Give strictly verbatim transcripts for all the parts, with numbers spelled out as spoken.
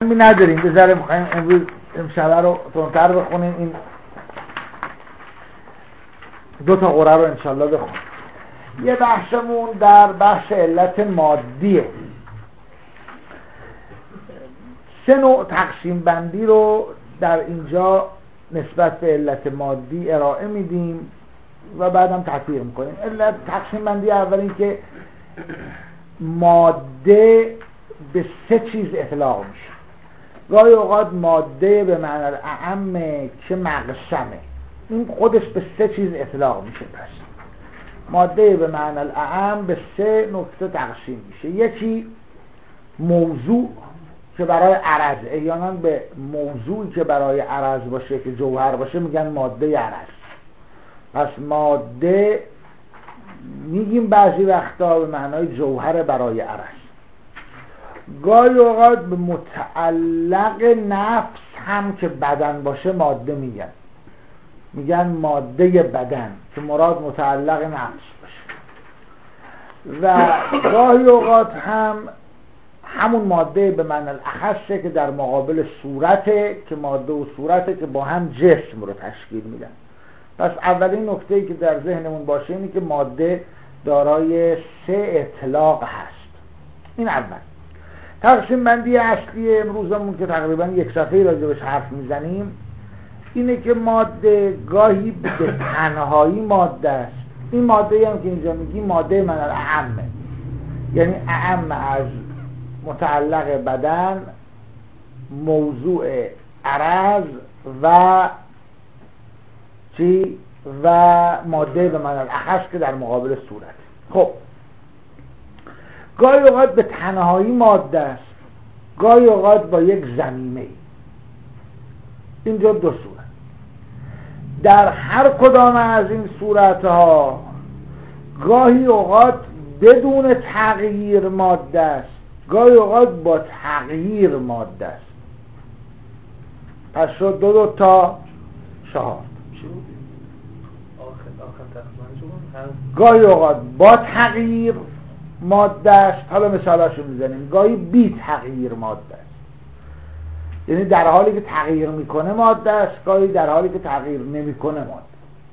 نداریم بذاره میخواییم امروز امشبه رو تندتر بخونیم. این دو تا قرآن رو انشالله بخونیم. یه بحثمون در بحث علت مادیه. سه نوع تقسیم بندی رو در اینجا نسبت به علت مادی ارائه میدیم و بعدم تطبیق میکنیم. علت تقسیم بندی اول این که ماده به سه چیز اطلاق میشه. گاهی اوقات ماده به معنی اعم که مقسمه، این خودش به سه چیز اطلاق میشه. پس ماده به معنی اعم به سه نکته تقسیم میشه. یکی موضوع که برای عرض، احیانا به موضوعی که برای عرض باشه که جوهر باشه میگن ماده عرض. پس ماده میگیم بعضی وقتا به معنای جوهر برای عرض. گاهی اوقات به متعلق نفس هم که بدن باشه ماده میگن میگن ماده بدن که مراد متعلق نفس باشه. و گاهی اوقات هم همون ماده به معنی الاخصه که در مقابل صورته، که ماده و صورته که با هم جسم رو تشکیل میدن. پس اولین نکته‌ای که در ذهنمون باشه اینه که ماده دارای سه اطلاق هست. این اول. تقسیم بندی اصلی امروزمون که تقریبا یک صفحه راجبش حرف میزنیم اینه که ماده گاهی به تنهایی ماده است. این ماده هم که اینجا میگیم ماده من اعمه، یعنی اعم از متعلق بدن، موضوع عرض و چی و ماده به معنی الاخص که در مقابل صورت. خب گاهی اوقات به تنهایی ماده است، گاهی اوقات با یک ضمیمه. اینجا دو صورت. در هر کدام از این صورتها گاهی اوقات بدون تغییر ماده است، گاهی اوقات با تغییر ماده است. پس شد دو دو تا چهار. گاهی اوقات با تغییر ماده است، حالا مثالاشو میزنیم. گاهی بی تغییر ماده است، یعنی در حالی که تغییر میکنه ماده است، گاهی در حالی که تغییر نمیکنه ماده.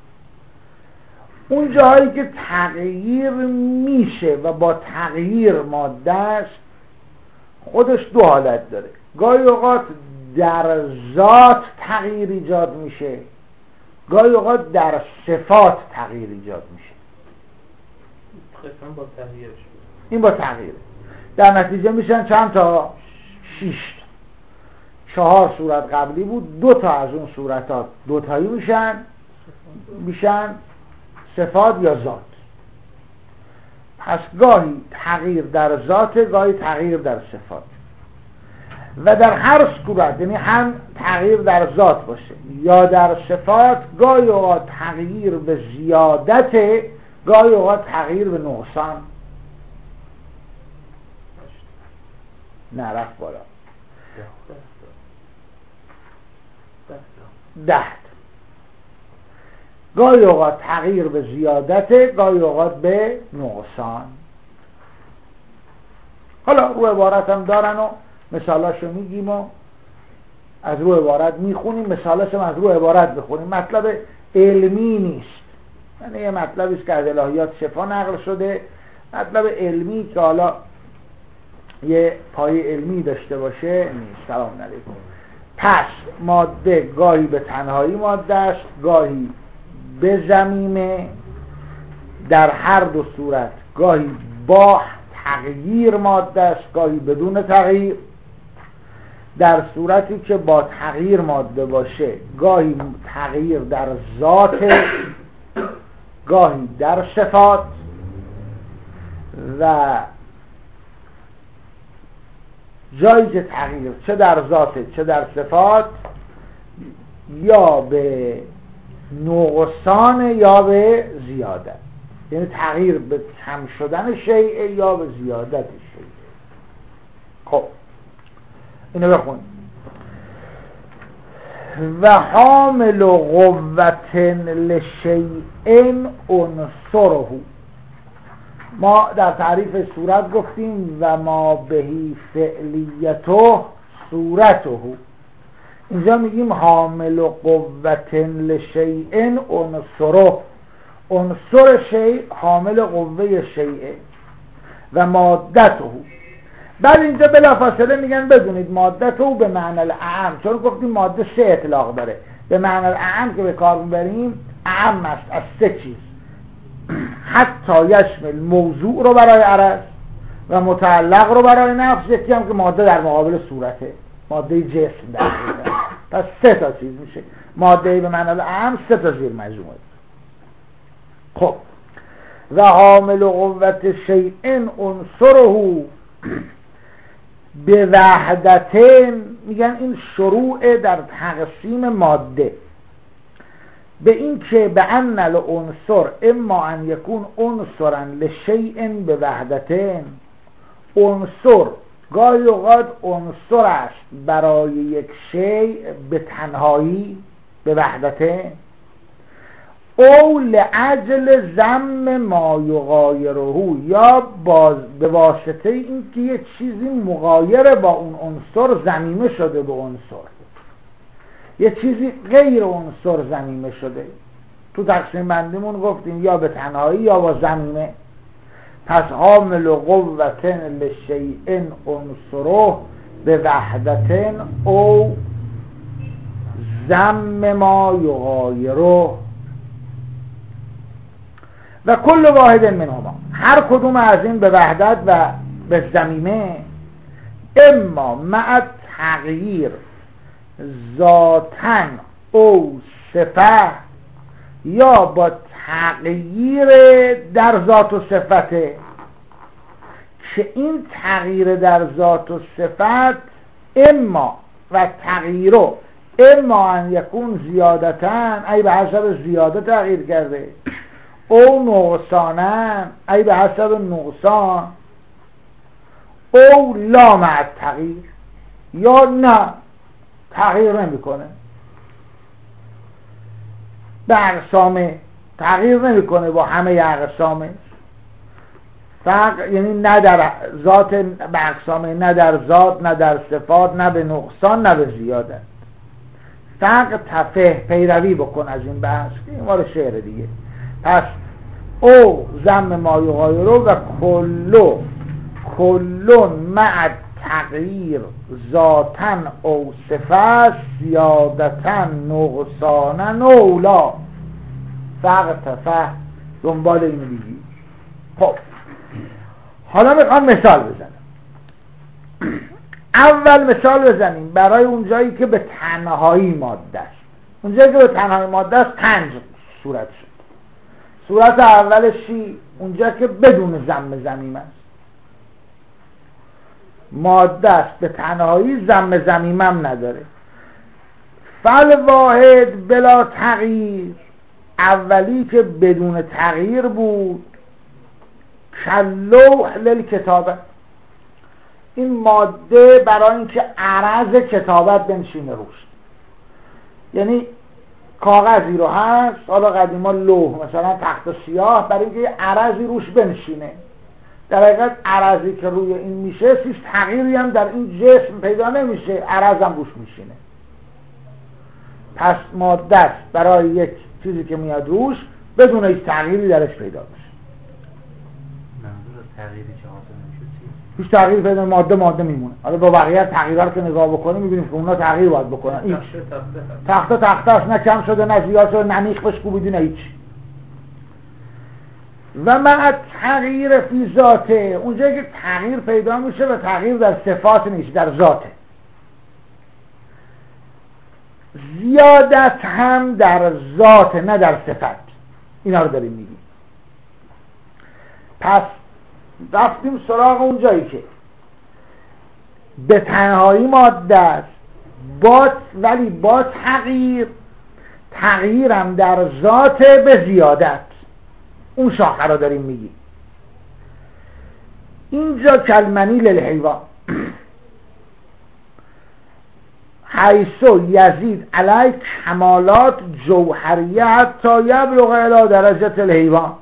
اون جاهایی که تغییر میشه و با تغییر ماده است خودش دو حالت داره. گاهی اوقات در ذات تغییر ایجاد میشه، گاهی اوقات در صفات تغییر ایجاد میشه. با تغییرش این با تغییره. در نتیجه میشن چند تا؟ شش. چهار صورت قبلی بود، دو تا از اون صورتات دوتایی میشن میشن صفات یا ذات. پس گاهی تغییر در ذات، گاهی تغییر در صفات. و در هر صورت، یعنی هم تغییر در ذات باشه یا در صفات، گاهی اوقات تغییر به زیادت، گاهی اوقات تغییر به نقصان. نه رفت بالا. ده. گاهی اوقات تغییر به زیادت، گاهی اوقات به نقصان. حالا رو عبارت هم دارن و مثالاشو میگیم و از رو عبارت میخونیم، مثالاشو از رو عبارت بخونیم. مطلب علمی نیست، یعنی یه مطلبیست که از الهیات شفا نقل شده، مطلب علمی که حالا یه پای علمی داشته باشه نیست. سلام علیکم. پس ماده گاهی به تنهایی ماده است، گاهی به ضمیمه. در هر دو صورت گاهی با تغییر ماده است، گاهی بدون تغییر. در صورتی که با تغییر ماده باشه گاهی تغییر در ذات، گاهی در صفات. و جایی که تغییر چه در ذات چه در صفات یا به نقصان یا به زیادت، یعنی تغییر به کم شدن شیء یا به زیادت شیء. خب اینو بخونیم. و حامل قوة لشیء عنصره. ما در تعریف صورت گفتیم و ما بهی فعلیته صورته. اینجا میگیم حامل و قوت لشیء عنصره. عنصر شیء حامل قوه شیء و مادته. بعد اینجا بلافاصله میگن بدونید مادته به معنی الاعم، چون گفتیم ماده سه اطلاق داره، به معنی الاعم که به کار میبریم اعم است از سه چیز، حتی یشمل موضوع رو برای عرض و متعلق رو برای نفس، یکی هم که ماده در مقابل صورته، ماده جسم در صورت. پس سه تا چیز میشه ماده به معنی الاعم، سه تا زیر مجموعه. خب و حامل قوت شیء عنصره به وحدتین، میگن این شروع در تقسیم ماده به این که به ان العنصر اما ان یکون عنصرا لشیء به وحدتین. عنصر گاهی اوقات عنصر است برای یک شیء به تنهایی به وحدتین، او لعجل ضم ما یغایره، یا باز به واسطه این که یک چیزی مغایر با اون عنصر ضمیمه شده به عنصر، یه چیزی غیر عنصر ضمیمه شده. تو تقسیم بندیمون گفتیم یا به تنهایی یا با ضمیمه. پس حامل قوت لشیء عنصره به وحدتن او ضم ما یغایره و کل واحد منهما، هر کدوم از این به وحدت و به ضمیمه اما مع تغییر ذاتن او صفه، یا با تغییر در ذات و صفته، که این تغییر در ذات و صفت اما و تغییر اما ان یکون زیادتن ای به حسب زیاده تغییر کرده، او نقصانن ای به حسب نقصان، او لا مع تغییر یا نه تغییر نمیکنه، به اقسامه تغییر نمیکنه با همه اقسامه، فرق یعنی نه در ذات به اقسامه، نه در ذات، نه در صفات، نه به نقصان، نه به زیاده. فرق تفه پیروی بکن از این بحث که این مال شعر دیگه. پس او ضم ما یغایره و کلو کلون مع تغییر ذاتن او صفت زیادتن نقصانن اولا. فرق تفه دنبال این دیگی. خب حالا میخوام مثال بزنم. اول مثال بزنیم برای اونجایی که به تنهایی ماده است. اونجایی که به تنهایی ماده است پنج صورت شد. صورت اولش چی؟ اونجا که بدون ضم ضمیم است، ماده است به تنهایی ضم ضمیم هم نداره. فل واحد بلا تغییر، اولی که بدون تغییر بود، کلوح للکتابه، این ماده برای اینکه عرض کتابت بنشینه روش، یعنی کاغذی رو هست، حالا قدیما لوح مثلا تخت سیاه، برای اینکه عرضی روش بنشینه. در حقیقت عرضی که روی این میشه هیچ تغییری هم در این جسم پیدا نمیشه، عرض هم روش میشینه. پس ماده است برای یک چیزی که میاد روش بدون هیچ تغییری درش پیدا بشه. منظور تغییری که حاصل نمیشه چیه؟ هیچ تغییری پیدا، ماده ماده میمونه. حالا با بقیه تغییرها که نگاه بکنیم میبینیم که اونا تغییر باید بکنن. هیچ تخته تخته است، نه کم شده نه زیاد شده، نه میخ بشکوبیدی نه هیچ. و مع تغییر فی ذاته، اونجایی که تغییر پیدا میشه و تغییر در صفات نیست، در ذاته. زیادت هم در ذات نه در صفت. اینا رو داریم میگیم. پس رفتیم سراغ اونجایی که به تنهایی ماده است با ولی با تغییر، تغییرم در ذات به زیادت، اون شاخه رو داریم میگیم. اینجا کلمنی للحیوان حیثو یزید علی کمالات جوهریه حتی یبلغ الی درجه الحیوان.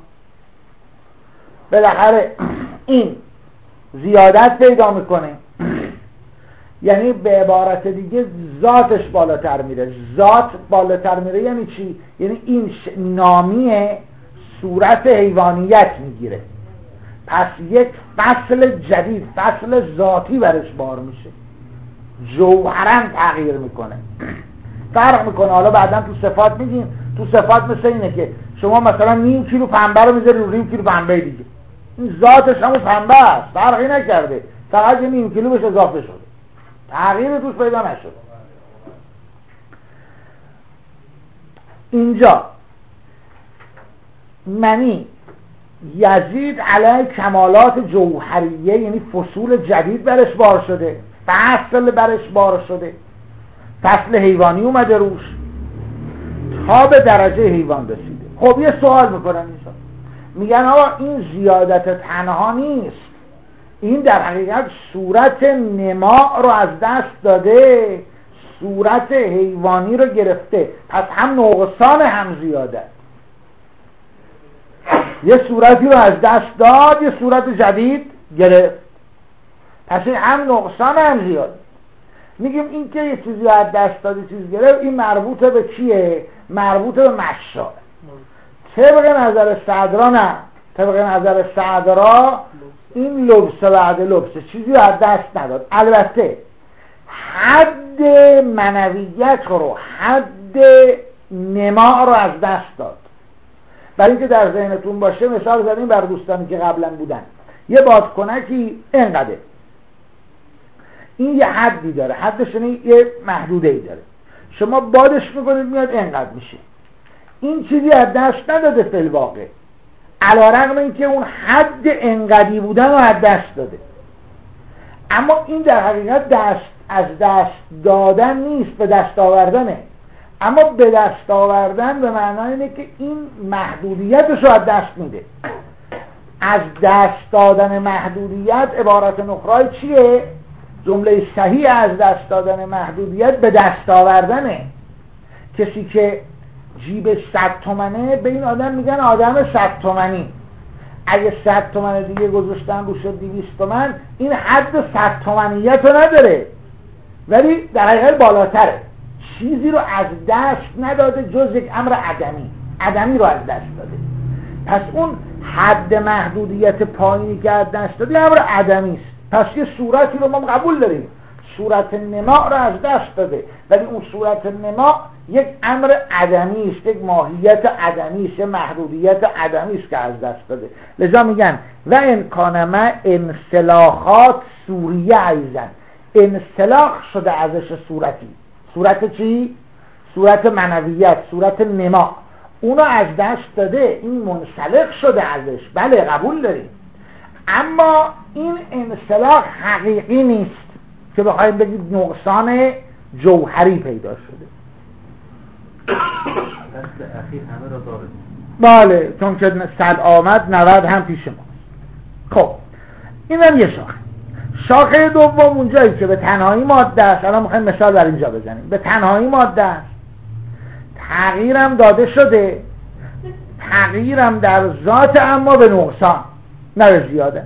بالاخره این زیادت پیدا میکنه یعنی به عبارت دیگه ذاتش بالاتر میره. ذات بالاتر میره یعنی چی؟ یعنی این نامیه صورت حیوانیت میگیره، پس یک فصل جدید، فصل ذاتی برش بار میشه، جوهرا تغییر میکنه، فرق میکنه. حالا بعدا تو صفات میگیم، تو صفات مثل اینه که شما مثلا نیم کیلو پنبه رو میذاری رو نیم کیلو پنبه دیگه، این ذاتش همون پنبه است، فرقی نکرده، فقط یه نیم کیلو بهش اضافه شده، تغییر توش پیدا نشد. اینجا منی یزید علیه کمالات جوهریه، یعنی فصول جدید برش بار شده، فصل برش بار شده، فصل حیوانی اومده روش تا به درجه حیوان رسیده. خب یه سوال میکنن اینجا، میگن آقا این زیادت تنها نیست، این در حقیقت صورت نماء رو از دست داده، صورت حیوانی رو گرفته، پس هم نقصان هم زیاده، یه صورتی رو از دست داد یه صورت جدید گرفت، پس این هم نقصان هم زیاده. میگیم این که یه چیزی از دست داد یه چیز گرفت، این مربوطه به چیه؟ مربوطه به مشاء. طبق نظر صدرا نه، طبق نظر صدرا این لبسه بعد لبسه چیزی رو از دست نداد. البته حد معنویت رو، حد نما رو از دست داد. برای اینکه در ذهنتون باشه مثال زدیم بر دوستانی که قبلا بودن، یه بادکنکی اینقدر، این یه حدی داره، حدش یعنی یه محدوده‌ای داره، شما بادش میکنید میاد اینقدر میشه، این چیزی از دست نداده فی الواقع، علی‌رغم اینکه اون حد انقدی بودن رو از دست داده، اما این در حقیقت دست از دست دادن نیست، به دست آوردنه. اما به دست آوردن به معنای اینه که این محدودیتش رو از دست میده. از دست دادن محدودیت عبارت نخرای چیه؟ جمله صحیح از دست دادن محدودیت به دست آوردنه. کسی که جیبش صد تومنه به این آدم میگن آدم صد تومنی، اگه صد تومن دیگه گذاشتن روش دویست تومن، این حد صد تومنیت رو نداره، ولی در حقیقت بالاتره، چیزی رو از دست نداده جز یک امر عدمی، عدمی رو از دست داده. پس اون حد محدودیت پایینی که از دست داده امر عدمی است. پس یه صورتی رو ما قبول داریم، صورت نما رو از دست داده، ولی اون صورت نما یک امر عدمی است، یک ماهیت عدمی است، محدودیت عدمی است که از دست داده. لذا میگن و امکانما انسلاخات سوریه ایزن، انسلاخ شده ازش صورتی. صورت چی؟ صورت معنویت، صورت نما، اونو از دست داده، این منسلخ شده ازش، بله قبول داریم، اما این انسلاخ حقیقی نیست که بخوایم بگید نقصان جوهری پیدا شده. دست اخیر همه را داره. بله، چون که صد آمد نود هم پیش ما. خب این هم یه شاخه. شاخه دوم اونجایی که به تنهایی ماده است، الان میخوایم مثال بر اینجا بزنیم، به تنهایی ماده است، تغییرم داده شده، تغییرم در ذات اما به نقصان نه به زیاده.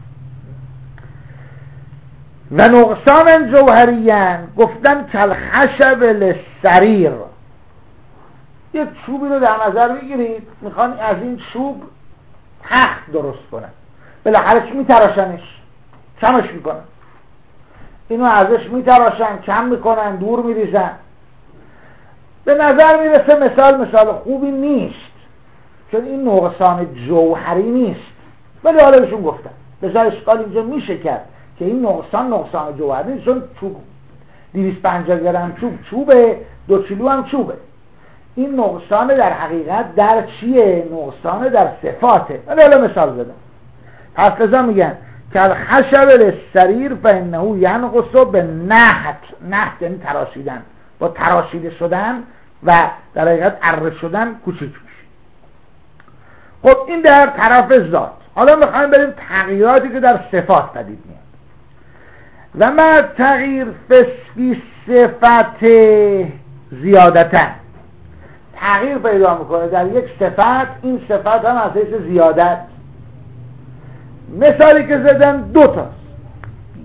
و نقصان جوهریان گفتن کل خشب للسریر، یک چوبی رو در نظر بگیرید، میخوان از این چوب تخت درست کنن، بالاخره چی میتراشنش؟ کمش میکنن، اینو ازش میتراشن، کم میکنن، دور میریزن. به نظر میرسه مثال مثال خوبی نیست، چون این نقصان جوهری نیست، ولی حالا بهشون گفتن بذار اشکال اینجا میشه کرد که این نقصان نقصان جوهری نیست، چون چوب دویست و پنجاه گرم چوب چوبه، دو کیلو هم چوبه. این نقصان در حقیقت در چیه؟ نقصان در صفاته. ولی حالا مثال زدم. پس لذا میگن که الخشب للسریر فانه ینقص به نحت، نحت یعنی تراشیدن، با تراشیده شدن و در حقیقت اره شدن کوچیک میشه. خب این در طرف ذات. حالا میخوایم بریم تغییراتی که در صفات پدید میاد. و ما تغییر فی صفت زیادتن، تغییر پیدا میکنه در یک صفت، این صفت هم از حیث زیادت. مثالی که زدن دو تاست،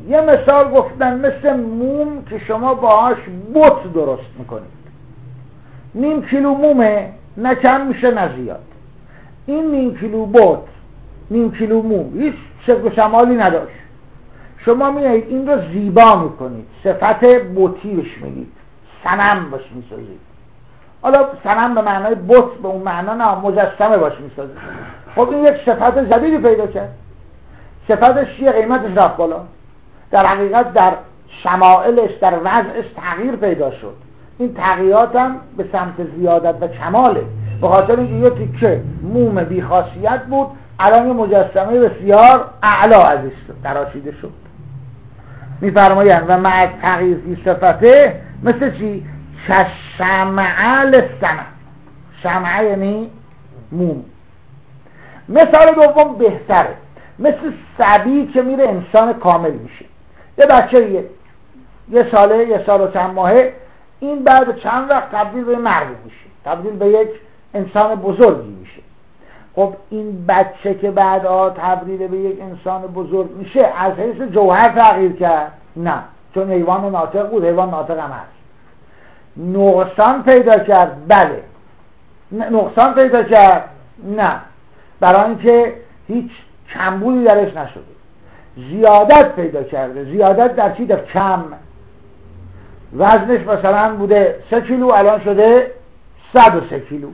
یه مثال گفتن مثل موم که شما باهاش بت درست میکنید. نیم کیلو مومه، نه کم میشه نه زیاد. این نیم کیلو بت، نیم کیلو موم هیچ شکل و شمالی نداشت. شما میایید این رو زیبا میکنید، صفت بتی بهش میگید، صنم باش میسازید. حالا صنم به معنای بت به اون معنا نه، مجسمه باش میسازید. خب این یک صفت جدیدی پیدا کرد. صفتش چیه؟ قیمتش رفت بالا. در حقیقت در شمائلش، در وضعش تغییر پیدا شد. این تغییرات هم به سمت زیادت و کماله. به خاطر اینکه یه تیکه موم بی خاصیت بود، الان یه مجسمه بسیار اعلا ازش تراشیده شد. میفرمایند و مع تغییر فی صفته مثل چی؟ شمعه للصنم. شمعه یعنی موم. مثال دوم بهتره، مثل صبی که میره انسان کامل میشه. یه بچه یه, یه ساله، یه سال و چند ماهه، این بعد چند وقت تبدیل به مرد میشه، تبدیل به یک انسان بزرگی میشه. خب این بچه که بعدها تبدیل به یک انسان بزرگ میشه از حیث جوهر تغییر کرد؟ نه، چون حیوان ناطق بود، حیوان ناطق هم هست. نقصان پیدا کرد؟ بله. نقصان پیدا کرد؟ نه، برای اینکه هیچ کمبودی درش نشده. زیادت پیدا کرده. زیادت در چی؟ در کم. وزنش مثلا بوده سه کیلو، الان شده صد و سه کیلو.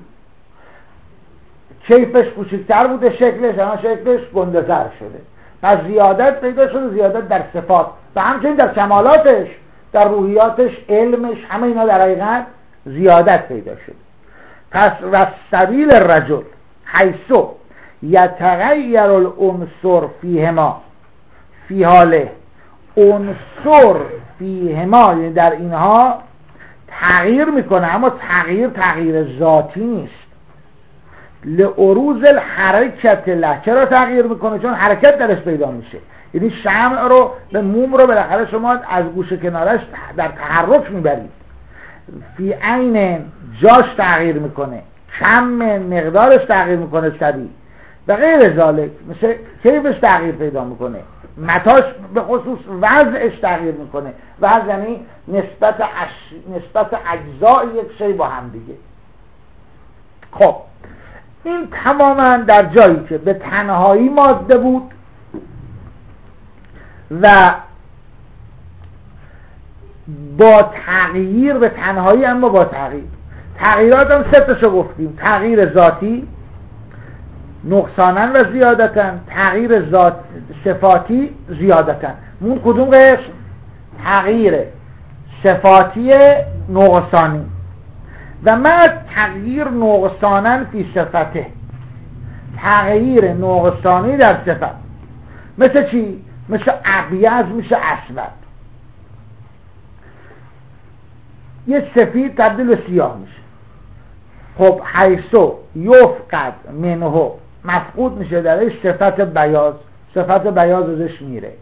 کیفش کوچکتر بوده، شکلش الان شکلش گنده‌تر شده. پس زیادت پیدا شده. زیادت در صفات و همچنین در کمالاتش، در روحیاتش، علمش، همه اینا در حقیقت زیادت پیدا شده. پس و سبیل الرجل حیثو یتغیر العنصر فیهما فی حاله، عنصر فیهما یعنی در اینها تغییر میکنه، اما تغییر تغییر ذاتی نیست. لعروض الحرکت له. چرا تغییر میکنه؟ چون حرکت درش پیدا میشه. یعنی شمع رو به موم رو بالاخره شما از گوشه کنارش در تحرک میبرید. فی عین جاش تغییر میکنه، کم مقدارش تغییر میکنه، سبیل و غیر ذالک، مثل کیفش تغییر پیدا میکنه، متاش به خصوص وضعش تغییر میکنه. وضع یعنی نسبت اش... نسبت اجزای یک شی با هم دیگه. خب این تماما در جایی که به تنهایی ماده بود و با تغییر، به تنهایی اما با تغییر. تغییرات هم سه تاشو گفتیم: تغییر ذاتی، نقصانن و زیادتن، تغییر ذات صفاتی، زیادتن. مون کدوم قسم؟ تغییر صفاتی نقصانی. و ما تغییر نقصانن فی صفته، تغییر نقصانی در صفت. مثل چی؟ مثل ابیض میشه اسود. یه سفید تبدیل به سیاه میشه. خب حیثو یفقد منه، مفقود میشه درش صفت بیاض، صفت بیاض ازش میره.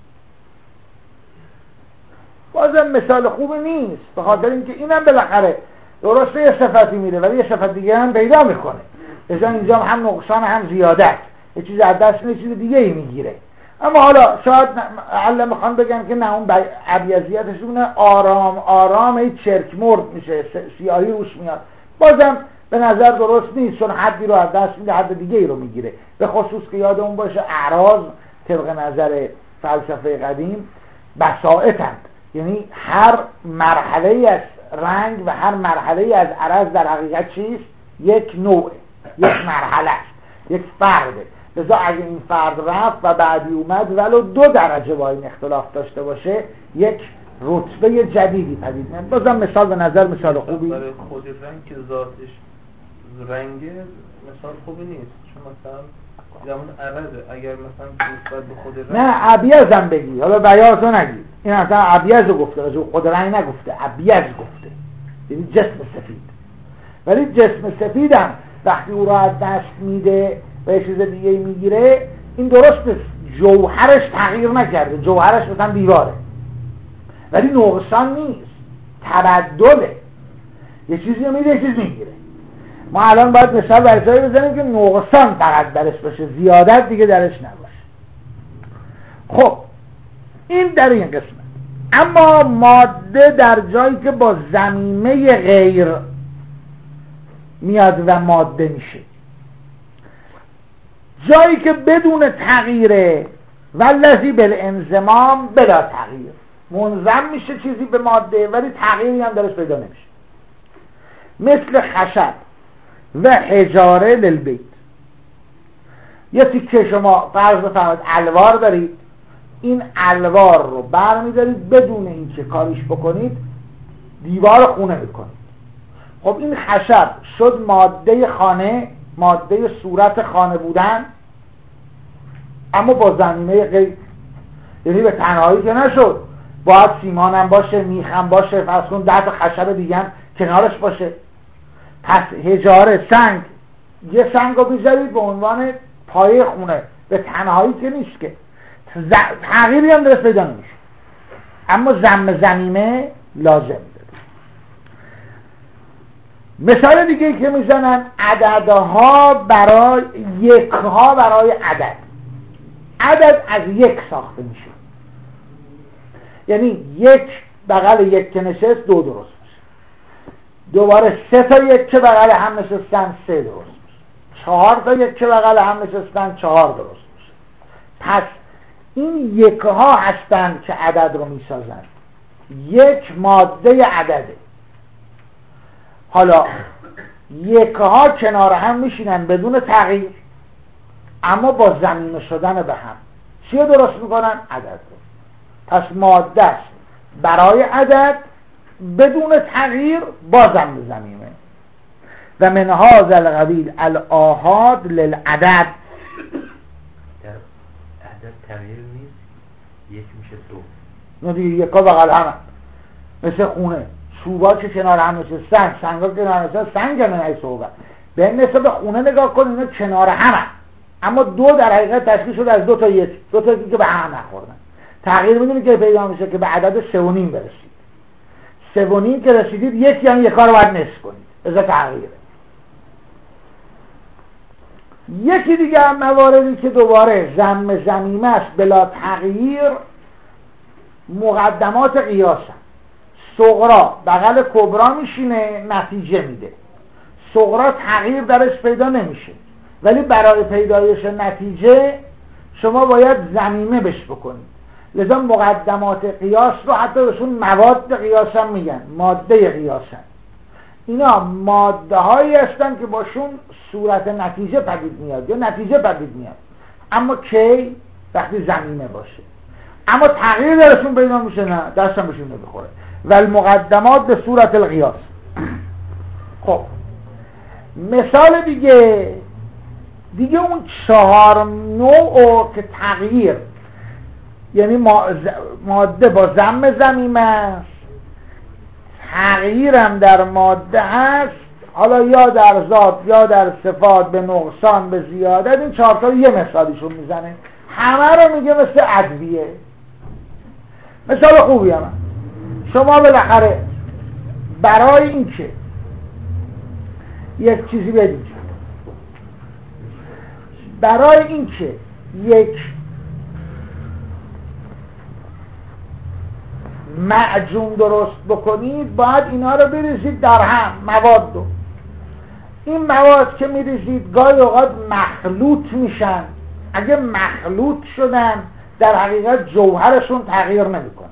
بازم مثال خوبی نیست، به خاطر اینکه اینم بالاخره درسته یه صفتی میره ولی یه صفت دیگه هم پیدا میکنه. ازن اینجا هم نقصان هم زیادت، یه چیز از دست یه چیز دیگه ای میگیره. اما حالا شاید علم میخوان بگن که نه، اون ابیضیتش اونه آرام آرام ای چرک مرد میشه، سیاهی روش میاد. بازم به نظر درست نیست، چون حدی رو از دست میده، حد دیگه ای رو میگیره. به خصوص که یادمون باشه اعراض طبق نظر فلسفه قدیم بساطند، یعنی هر مرحله از رنگ و هر مرحله از عرض در حقیقت چیست؟ یک نوع، یک مرحله است، یک فرده. لذا اگه این فرد رفت و بعدی اومد ولو دو درجه با این اختلاف داشته باشه، یک رتبه جدیدی پدید میاد. بازم مثال به نظر مثال خوبی برای خود رنگ که ذاتش رنگه مثال خوبی نیست، چون مثلا زمان عرضه، اگر مثلا نسبت به خود رنگ نه ابیض هم بگی، حالا بیاض رو نگی، این اصلا ابیض رو گفته، از خود رنگ نگفته، ابیض گفته، یعنی جسم سفید. ولی جسم سفید هم وقتی او را از دست میده و یه چیز دیگه میگیره، این درست جوهرش تغییر نکرده، جوهرش مثلا دیواره، ولی نقصان نیست، تبدله، یه چیزی رو میده یه چیز میگیره. ما الان باید مثال برای بزنیم که نقصان فقط درش باشه، زیادت دیگه درش نباشه. خب این در این قسمت. اما ماده در جایی که با ضمیمه غیر میاد و ماده میشه، جایی که بدون تغییره والذی بالانضمام بلا تغییر، منضم میشه چیزی به ماده ولی تغییری هم درش پیدا نمیشه، مثل خشب و حجاره للبیت. یه تیکه شما فرض بفرمایید الوار دارید، این الوار رو برمیدارید بدون اینکه کاریش بکنید دیوار خونه میکنید. خب این خشب شد ماده خانه، ماده صورت خانه بودن، اما با ضمیمه غیر، یعنی به تنهایی که نشد، باید سیمانم باشه، میخم باشه، فرض کن ده تا خشب دیگه هم کنارش باشه. پس حجاره، سنگ، یه سنگ رو بیزارید به عنوان پایه خونه، به تنهایی که نیست که تغییری هم درست پیدا نمیشه، اما ضم ضمیمه لازم داره. مثال دیگه که میزنن عددها برای یکها برای عدد. عدد از یک ساخته میشه، یعنی یک بغل یک که نشست دو درست میشه، دوباره سه تا یک که بغل هم نشستن سه درست میشه، چهار تا یک که بغل هم نشستن چهار درست میشه. پس این یکها هستند که عدد رو میسازن. یک ماده عدده. حالا یکها کنار هم میشینن بدون تغییر، اما با ضمیمه شدن به هم چی رو درست میکنن؟ عدد رو. پس ماده است برای عدد بدون تغییر با ضم ضمیمه. و من هذا القبیل الآحاد للعدد. در عدد تغییر نیست، یک میشه دو. نه دیگه یکا بغل هم مثل خونه، چوبا که کنار هم نشستن، سنگا که کنار نشستن، سنگ هم نهی صحبت به نسبت به خونه نگاه کن، اینا کنار هم، اما دو در حقیقت تشکیل شده از دو تا یک، دو تا یکی که به هم نخوردن. تغییر میدونی که پیدا میشه که به عدد سه و نیم برسید. سه و نیم که رسیدید یکی هم یکا رو باید نصف کنید، ازا تغییره. یکی دیگه هم مواردی که دوباره ضم ضمیمه است بلا تغییر، مقدمات قیاس هم. صغرا بغل کبرا میشینه، نتیجه میده. صغرا تغییر درش پیدا نمیشه، ولی برای پیدایش نتیجه شما باید ضمیمه بش بکنید. لذا مقدمات قیاس رو حتی بهشون مواد قیاس هم میگن، ماده قیاس هم. اینا ماده هایی هستن که باشون صورت نتیجه پدید میاد یا نتیجه پدید میاد، اما کی؟ وقتی ضمیمه باشه. اما تغییر درشون پیدا میشه نه، دستم بهشون نمیخوره. و المقدمات به صورت القیاس. خب مثال دیگه دیگه اون چهار نوع که تغییر، یعنی ماده با ضم ضمیمه است، تغییرم در ماده هست، حالا یا در ذات یا در صفات، به نقصان به زیادت. این چهار تا یه مثالیشون میزنه، همه رو میگه مثل ادویه. مثال خوبی هم شما بالاخره برای این که یک چیزی بدید، برای این که یک معجون درست بکنید باید اینا رو بریزید در هم، مواد رو. این مواد که میریزید گاهی اوقات مخلوط میشن. اگه مخلوط شدن در حقیقت جوهرشون تغییر نمیکنه.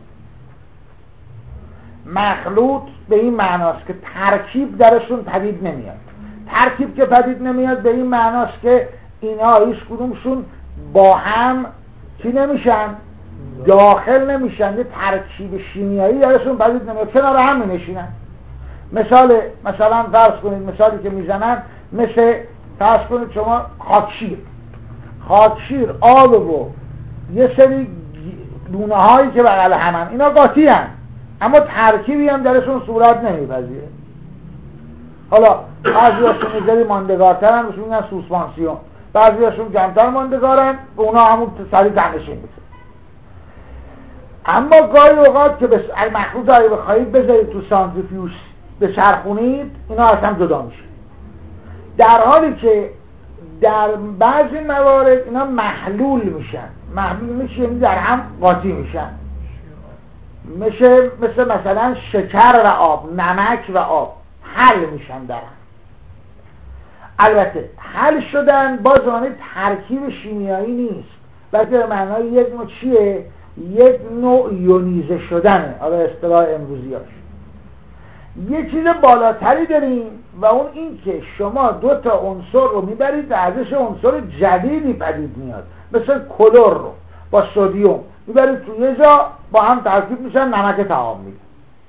مخلوط به این معناست که ترکیب درشون پدید نمیاد. ترکیب که پدید نمیاد به این معناست که اینا هیچ کدومشون با هم چی نمیشن، داخل نمیشن، یه ترکیب شیمیایی درشون پدید نمیاد، کنار هم نشینن. مثال مثلا فرض کنید، مثالی که میزنن مثل فرض کنید شما خاکشیر خاکشیر آب و یه سری دونه هایی که بغل همن، اینا قاطی هن اما ترکیبی هم درشون صورت نمیپذیره. حالا بعضی هاشون میذاری ماندگارترن، بهشون میگن سوسپانسیون، بعضی هاشون کمتر ماندگارن، به اونا همون سریع تنشین میشه. اما گاهی اوقات که به مخلوط هایی بخواهید بذارید تو سانتریفیوژ بچرخونید، اینا اصلا جدا میشه، در حالی که در بعضی موارد اینا محلول میشن. محلول میشه یعنی در هم قاطی میشن. میشه مثل مثلا شکر و آب، نمک و آب حل میشن در هم. البته حل شدن باز معنی ترکیب شیمیایی نیست، بلکه به معنای یک نوع چیه؟ یک نوع یونیزه شدنه. حالا اصطلاح امروزیاش یه چیز بالاتری داریم و اون این که شما دو تا عنصر رو میبرید و ازش عنصر جدیدی پدید میاد، مثل کلور رو با سدیم میبرید تو یه جا با هم ترکیب میشن، نمک طعام میده.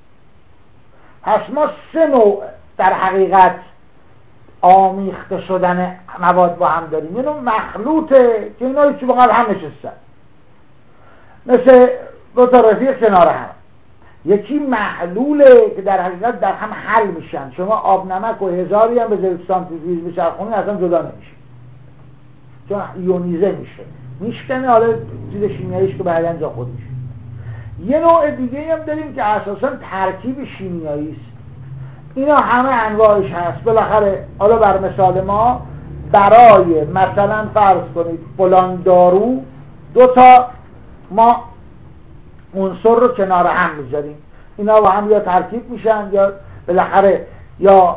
پس ما سه نوع در حقیقت آمیخته شدن مواد با هم داریم. یه نوع مخلوطه که اینا هیچی با هم نشستن، مثل دو تا رفیق کنار هم. یکی محلوله که در حقیقت در هم حل میشن، شما آب نمک و هزاری هم به ضرب سانتریفیوژ بچرخونید اصلا جدا نمیشه، چون یونیزه میشه، میشکنه. حالا چیز شیمیاییش که بعداً جا خود میشه. یه نوع دیگه هم داریم که اساساً ترکیب شیمیایی است. اینا همه انواعش هست. بالاخره حالا بر مثال ما برای مثلا فرض کنید فلان دارو دو تا ما عنصر رو کنار هم میذاریم، اینا با هم یا ترکیب میشن یا بالاخره یا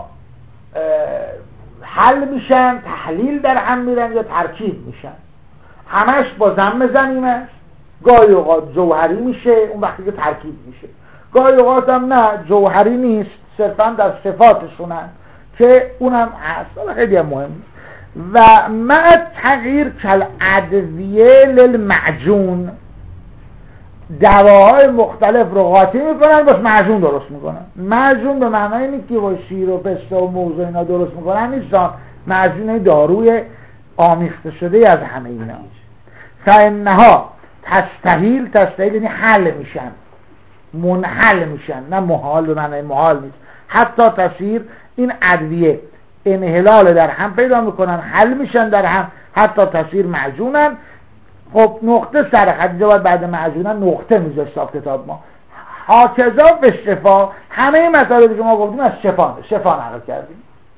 حل میشن، تحلیل در هم میرن یا ترکیب میشن. همش با ضم زمیم است. گاهی اوقات جوهری میشه اون وقتی که ترکیب میشه، گاهی اوقات هم نه جوهری نیست، صرفا در صفاتشونن که اونم هست. حالا خیلی هم مهم. و مع تغییر کل ادویه للمعجون، دواهای مختلف رو قاطی میکنن باش معجون درست میکنن. معجون به معنای اینه که با شیر و پسته و موز و اینا درست میکنن نیستان، معجون داروی آمیخته شده از همه اینا. فانها تستحیل، تستحیل یعنی حل میشن، منحل میشن، نه محال به معنای محال نیست. حتی تصیر این ادویه انحلال در هم پیدا میکنن، حل میشن در هم، حتی تصیر معجونن. خب نقطه سر خط باید بعد معجونن نقطه میذاشت کتاب ما. حاکذا به شفا، همه مطالبی که ما گفتیم از شفا شفا نقل کردیم،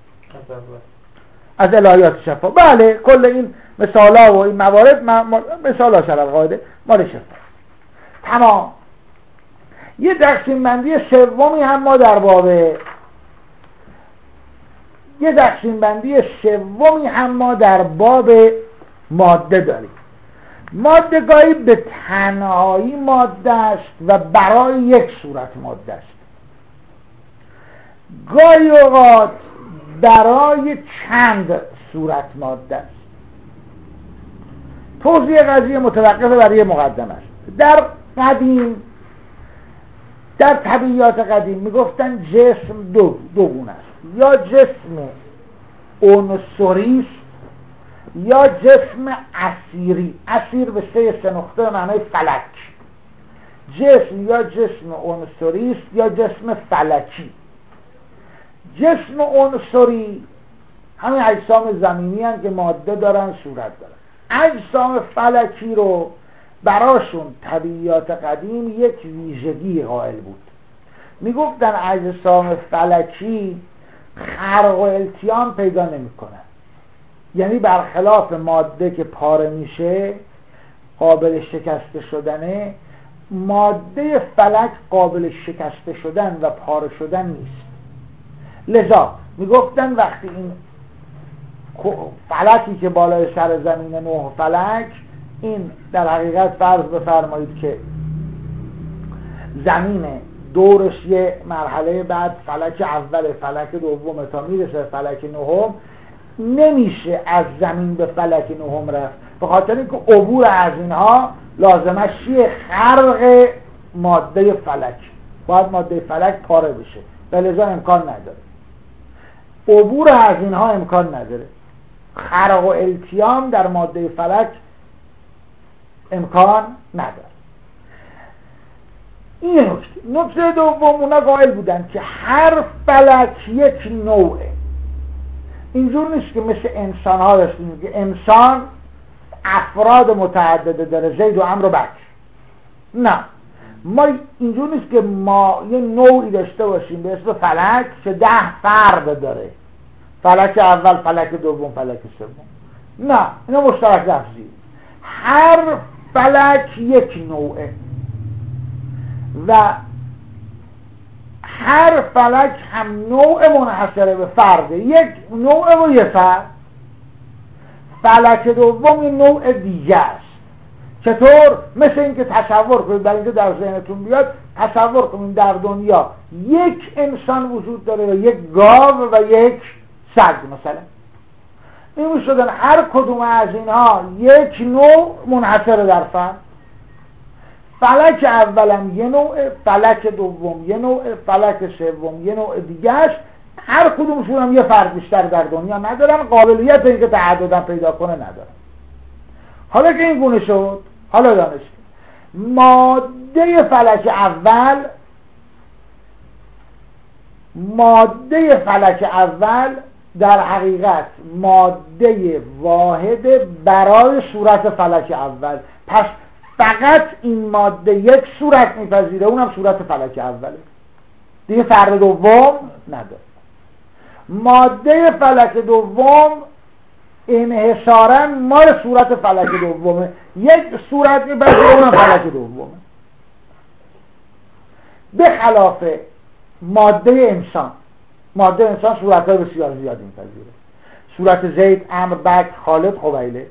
از الهیات شفا. بله کل این مثالا و این موارد مثالا شرع قاعده مال شفا. تمام. یه تقسیم بندی سومی هم ما در باب یه تقسیم بندی سومی هم ما در باب ماده داریم. ماده گاهی به تنهایی ماده است و برای یک صورت ماده است، گاهی اوقات برای چند صورت ماده است. توضیح قضیه متوقف برای مقدمه است. در قدیم، در طبیعیات قدیم میگفتن جسم دو دو گونه است، یا جسم عنصری است یا جسم اسیری. اسیر به سه سه نقطه معنای فلک. جسم یا جسم عنصری است یا جسم فلکی. جسم عنصری همین اجسام زمینی هستند که ماده دارن، صورت دارن. اجسام فلکی رو براشون طبیعیات قدیم یک ویژگی قائل بود. میگفتن اجسام فلکی خرق و التیام پیدا نمیکنن، یعنی برخلاف ماده که پاره میشه قابل شکسته شدنه، ماده فلک قابل شکسته شدن و پاره شدن نیست. لذا میگفتن وقتی این فلکی که بالای سر زمین نه فلک، این در حقیقت فرض بفرمایید که زمین دورش یه مرحله بعد فلک اول فلک دوم تا میرسه فلک نهم، نمیشه از زمین به فلک نهم رفت، به خاطر اینکه عبور از اینها لازمش چیه؟ خرق ماده فلک. باید ماده فلک پاره بشه و لذا امکان نداره. عبور از اینها امکان نداره. خرق و التیام در ماده فلک امکان نداره. این نکته. نکته دوم، اونا قائل بودن که هر فلک یک نوعه. اینجور نیست که مثل انسان ها داشتیم که انسان افراد متعدده داره، زید و عمرو و بکر. نه، ما اینجور نیست که ما یه نوعی داشته باشیم به اسم فلک که ده فرد داره، فلک اول، فلک دوم، فلک سوم. نه، اینا مشترک لفظی. هر فلک یک نوعه و هر فلک هم نوع منحصره به فرده، یک نوع و یک فرد. فلک دوم این نوع دیگه است. چطور؟ مثل اینکه تصور کنید، برای اینکه در ذهنتون بیاد تصور کنید در دنیا یک انسان وجود داره و یک گاو و یک سگ مثلا. این میشدن هر کدوم از اینها یک نوع منحصر در فرد. فلک اولم یه نوع، فلک دوم یه نوع، فلک سوم یه نوع دیگه است. هر کدومشون هم یه فرد بیشتر در دنیا ندارن، قابلیت اینکه تعددن پیدا کنه ندارن. حالا که این گونه شد، حالا دانستیم ماده فلک اول ماده فلک اول در حقیقت ماده واحد برای صورت فلک اول. پس فقط این ماده یک صورت میپذیره، اونم صورت فلک اوله، دیگه فرد دوم نداره. ماده فلک دوم انحصارا مال صورت فلک دومه، یک صورت میپذیره، اونم فلک دومه. به خلاف ماده انسان، ماده انسان صورت‌های بسیار زیادی میپذیره. صورت زید، عمرو، بکر، خالد، خبیله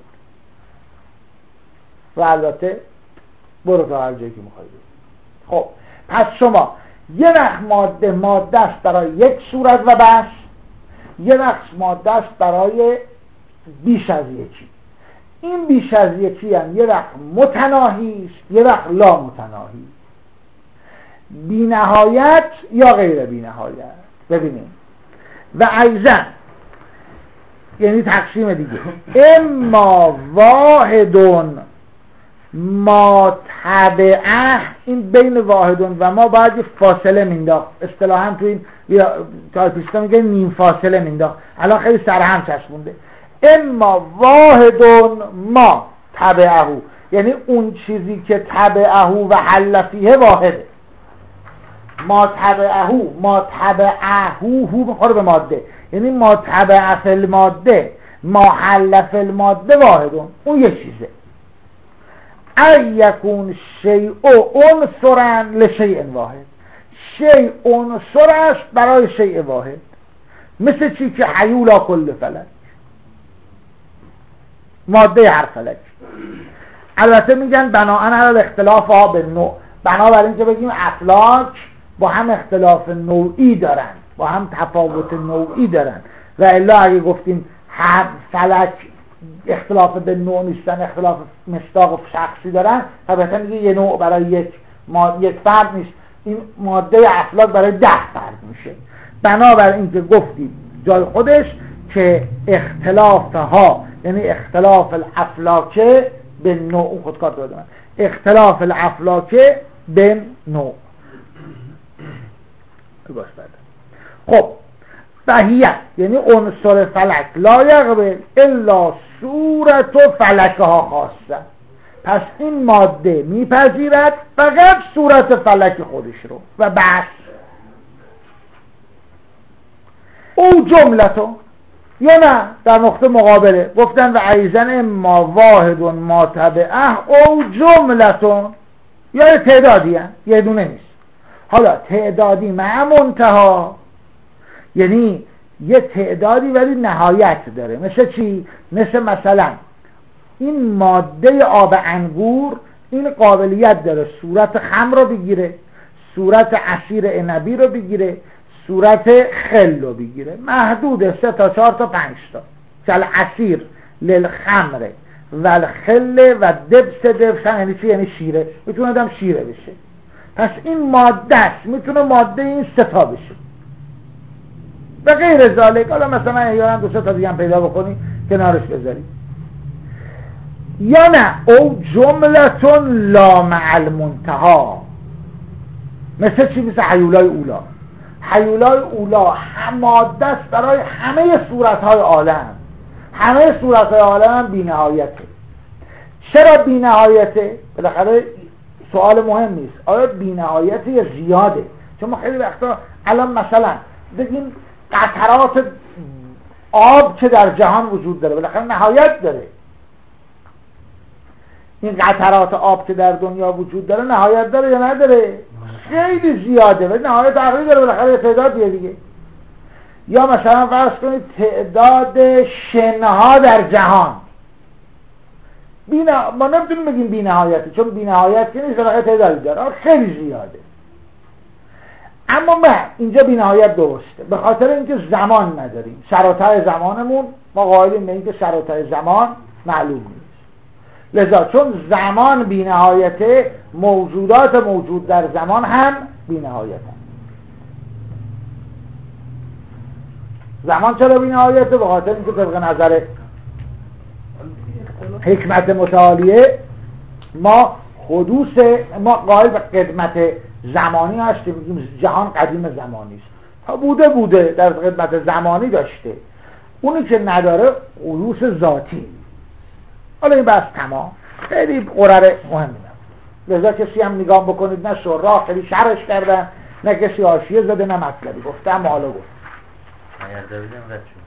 و البته برو تا هر جایی که میخوایی. خب پس شما یه وقت ماده ماده است برای یک صورت و بس، یه وقت ماده است برای بیش از یکی. این بیش از یکی هم یه وقت متناهی است، یه وقت لا متناهی، بی نهایت یا غیر بی نهایت. ببینیم و ایضا یعنی تقسیم دیگه، اما واحدون ما تبعه، این بین واحدون و ما باید یه فاصله مینداخت. اصطلاحاً تو این تایپیستا میگه نیم فاصله مینداخت، الان خیلی سرهم چسبونده. اما واحدون ما تبعه، یعنی اون چیزی که تبعه و حل فیه واحده. ما تبعه ما تبعه هو بخوره به ماده، یعنی ما تبعه فی الماده ما حل فی الماده واحدون، اون یه چیزه. ای یکون شیء عنصرا لشیء واحد، شیء عنصر است برای شیء واحد. مثل چی که حیولا کل فلک، ماده هر فلک. البته میگن بناهن علی اختلاف ها به نوع، بنابراین اینکه بگیم افلاک با هم اختلاف نوعی دارن، با هم تفاوت نوعی دارن، و الا اگه گفتیم هر فلک اختلاف به نوع نیستن، اختلاف مصداق شخصی دارن، طبعا میگه یه نوع برای یک ما یک فرد نیست، این ماده افلاک برای ده فرد میشه. بنابراین اینکه گفتیم جای خودش که اختلاف ها یعنی اختلاف الافلاک به نوع، خودکار داده من اختلاف الافلاک به نوع باش بعد. خب بهیه یعنی عنصر فلک لا یقبل الا صورت فلکها خاصه، پس این ماده میپذیرد فقط صورت فلک خودش رو و بس. او جملتو یا نه در نقطه مقابله گفتن و ایزن اما واحدون ما تبعه او جملتون، یا تعدادی هم یه دونه نیست. حالا تعدادی مع منتها یعنی یه تعدادی ولی نهایت داره. مثل چی؟ مثل مثلا این ماده آب انگور این قابلیت داره صورت خمر رو بگیره، صورت عصیر عنبی رو بگیره، صورت خل رو بگیره، محدود سه تا چهار تا پنج تا. چل عصیر للخمره و الخل و دبس دبس یعنی چی؟ یعنی شیره، میتونه آدم شیره بشه. پس این ماده است، میتونه ماده این سه تا بشه و غیر ذالک. حالا مثلا احیانا دو سه تا دیگه هم پیدا بکنی کنارش بذاری. یا نه او جملتون لا مع المنتها، مثل چی؟ مثل حیولای اولا. حیولای اولا هم ماده است برای همه صورتهای عالم، همه صورتهای عالم هم بی نهایته. چرا بی نهایته؟ بالاخره سوال مهم نیست آیا بی نهایته یا زیاده. چون ما خیلی وقتا الان مثلا بگیم قطرات آب که در جهان وجود داره بالاخره نهایت داره. این قطرات آب که در دنیا وجود داره نهایت داره یا نداره؟ خیلی زیاده و نهایت عقلی داره، بالاخره تعدادیه دیگه. یا مثلا فرض کنید تعداد شنها در جهان بینا... ما نمیتونیم بگیم بی نهایتی، چون بی نهایت که نیست، بالاخره تعدادی داره، خیلی زیاده. اما ما اینجا بی نهایت درسته به خاطر اینکه زمان نداریم، شرایط زمانمون ما قائلیم به اینکه شرایط زمان معلوم نیست. لذا چون زمان بی نهایته، موجودات موجود در زمان هم بی نهایته. زمان چرا بی نهایته؟ به خاطر اینکه طبق نظر حکمت متعالیه ما حدوث ما قائل به قدمت زمانی هستیم، میگیم جهان قدیم زمانی است. تا بوده بوده در قدمت زمانی داشته، اونی که نداره حدوث ذاتی. حالا این بحث تمام، خیلی قراره مهمه. لذا کسی هم نگاه بکنید نه شراح خیلی شرش کردن، نه کسی حاشیه زده، نه مطلبی گفته، اما حالا گفت اردبیلی هم رد شد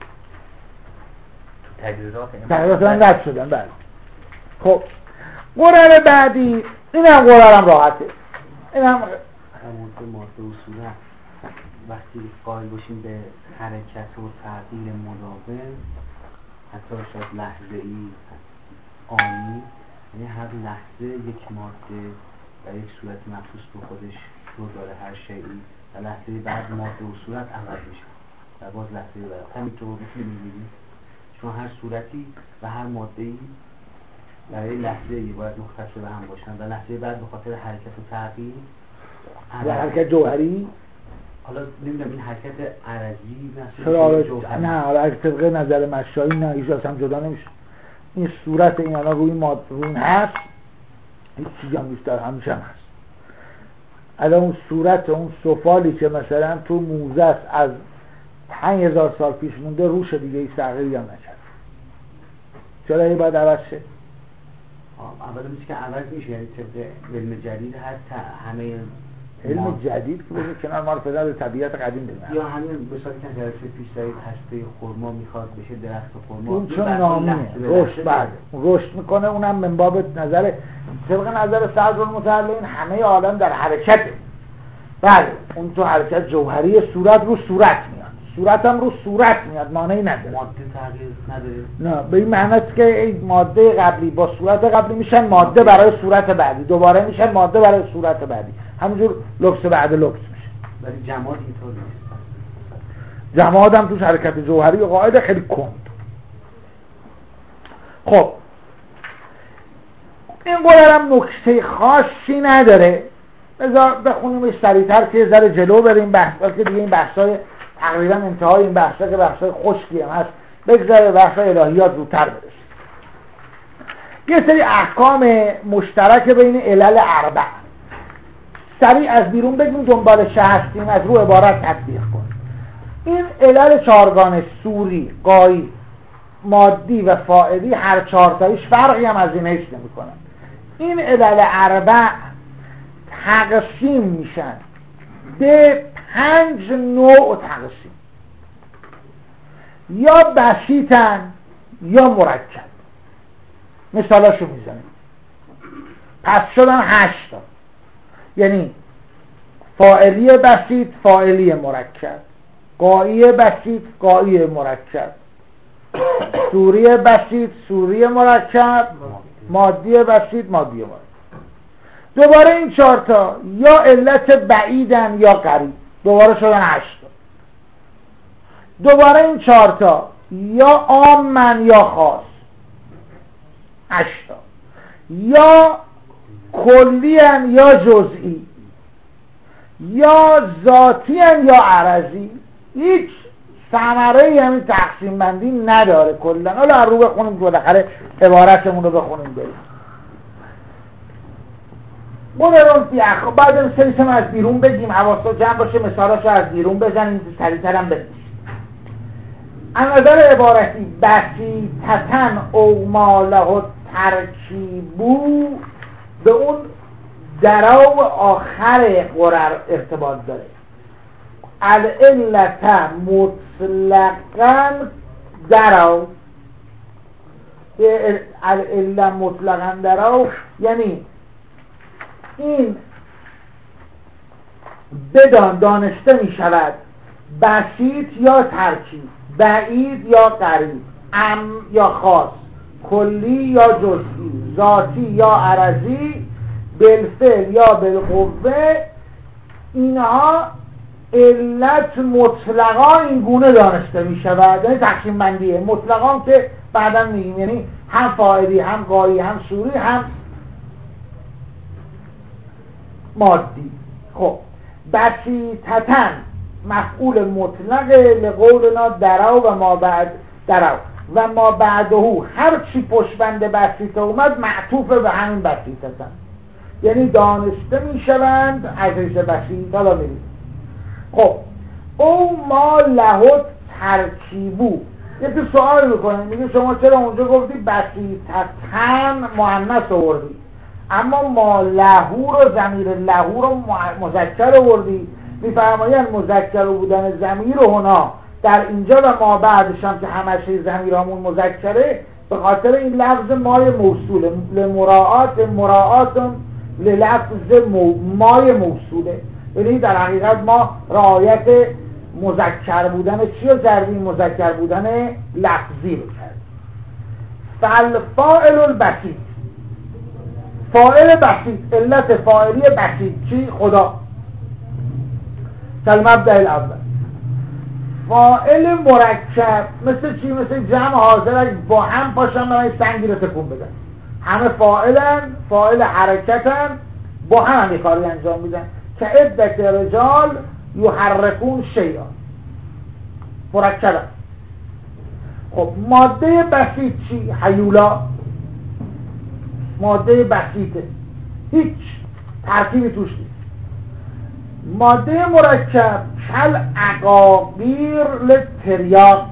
تو تجربات تجربات هم رد شدن. بله خب قراره بعدی این هم قرارم راحته، این هم همونطور ماده و صورت وقتی قائل باشیم به حرکت و تغییر مداوم، حتی شاید لحظه ای آنی، یعنی هر لحظه یک ماده و یک صورت مخصوص به خودش رو داره هر شیئی و لحظه بعد ماده و صورت عوض میشه و باز لحظه بعد همینطور میتونیم ببینیم، چون هر صورتی و هر ماده‌ای برای لحظه ای باید مختص به هم باشن و لحظه بعد به خاطر حرکت و تغییر و حرکت جوهری. حالا نمیدونم این حرکت عرضی مثلا نه، حالا از طبق نظر مشایی نه، ایش اصلا جدا نمیشه. این صورت این الان روی ماد روی هست، هیچ چیزی هم نیست، در همیشه هم هست. الان اون صورت اون سفالی که مثلا تو موزه است از پنج هزار سال پیش مونده، روش دیگه هیچ تغییری هم نشد. چرا این باید عوض شه؟ اولا میشه که عوض میشه، یعنی طبق علم جدید حتی همه علم جدید که بشه کنار ما رو پدر به طبیعت قدیم بزنن، یا همین مثالی که جلسه پیش دارید هسته خرما میخواد بشه درخت خرما، اون چون نامیه رشد بعد رشد میکنه، اونم من باب نظر طبق نظر صدرالمتعلین همه عالم در حرکته. بله اون تو حرکت جوهری صورت رو صورت میاد، صورت هم رو صورت میاد، مانعی نداره، ماده تغییر نداره. نه به این معنی است که این ماده قبلی با صورت قبلی میشن ماده برای صورت بعدی، دوباره میشن ماده برای صورت بعدی، همونجور لبس بعد لبس میشه. ولی جماد اینطور نیست، جماد هم توش حرکت جوهری قاعده خیلی کند. خب این قرار هم نکته خاصی نداره، بذار بخونیمش سریعتر که یه ذره جلو بریم بحث، بلکه دیگه این بحثای تقریبا انتهای این بحثا که بحثای خشکی هم هست، بگذاره بحثای الهیات زودتر برسیم. یه سری احکام مشترک بین علل اربع سریع از بیرون بگیم، دنبالش هستیم، از رو عبارت تطبیق کنیم. این علل چارگانه سوری، قایی، مادی و فاعلی هر چهارتاییش فرقی هم از این حیث نمی کنن. این علل اربع تقسیم میشن به پنج نوع تقسیم، یا بسیطن یا مرکب. مثالاشو میزنیم. پس شدن هشت تا، یعنی فاعلی بسیط، فاعلی مرکب، قایی بسیط، قایی مرکب، سوری بسیط، سوری مرکب، مادی بسیط، مادی مرکب. دوباره این چهارتا یا علت بعیدن یا قریب، دوباره شدن هشت تا. دوباره این چهارتا یا عامن یا خاص، هشت تا. یا کلی ان یا جزئی، یا ذاتی ان یا عرضی. هیچ ثمره همین تقسیم بندی نداره کلا. حالا رو بخونیم که بالاخره عبارتمون رو بخونیم بریم. بودرون بیخ بعد سریتم از بیرون بگیم، حواسا جمع باشه، مثالاشو از بیرون بزنیم، سریعتر هم بگیم. از نظر عبارتی بسیطتن او ماله ترکیبو به اون درا و آخر قرار ارتباط داره. العلت مطلقاً درا، العلت مطلقاً درا یعنی این بدان دانسته می شود بسیط یا ترکیب، بعید یا قریب، عام یا خاص، کلی یا جزئی، ذاتی یا عرضی، بالفعل یا بالقوه. اینها علت مطلقا این گونه دانسته می شود، یعنی تقسیم بندیه مطلقا که بعدا میگیم، یعنی هم فاعلی هم غایی هم صوری هم مادی. خب بسیطتن مفعول مطلق لقولنا درو و ما بعد درو و ما بعده، هر چی پشت بند بسیطه اومد معطوف به همین بسیطتن، یعنی دانسته می شوند از ریشه بسیط. حالا میریم خب او ما لهو ترکیبو. یکی سوال میکنه میگه شما چرا اونجا گفتی بسیطتن مؤنث آوردی اما ما لهو رو ضمیر لهو رو مذکر آوردی؟ میفرمایند مذکر بودن ضمیر هنا در اینجا و ما بعدش هم که همش ضمیرامون مذکره به خاطر این لفظ مای موصوله، لمراعات مراعات للفظ مای موصوله، یعنی در حقیقت ما رعایت مذکر بودن چی رو کردیم؟ مذکر بودن لفظی رو کردیم. فالفاعل البسیط، فاعل بسیط، علت فاعلی بسیط چی؟ خدا. کالمبدأ الاول. فاعل مرکب مثل چی؟ مثل جمع حاضر با هم پاشن برای سنگی رو تکون بدن، همه فاعلن، فاعل حرکتن، با هم هم کاری انجام میدن که عدت رجال یحرکون شیئا، مرکبن. خب ماده بسیط چی؟ هیولا. ماده بسیطه، هیچ ترکیبی توش نیست. ماده مرکب کل عقاقیر لتریاق.